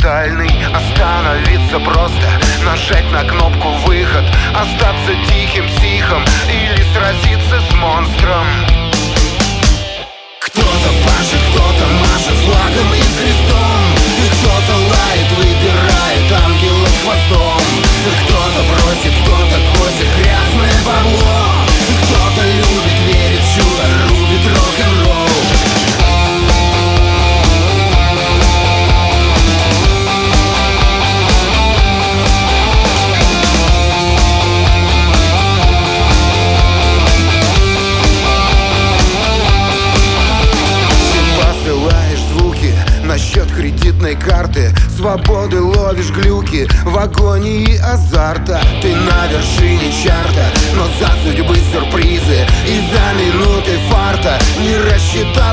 тотальный. Остановиться просто, нажать на кнопку выход, остаться тихим психом или сразиться с монстром. Кто-то пашет, кто-то машет флагом и крестом, и кто-то лает, выбирает ангелов хвостом. Кто-то просит, кто-то косит грязное бабло, кто-то любит, верит в чудо, рубит рок-н-ролл. На счет кредитной карты свободы ловишь глюки в агонии азарта. Ты на вершине чарта, но за судьбы сюрпризы и за минуты фарта не рассчитал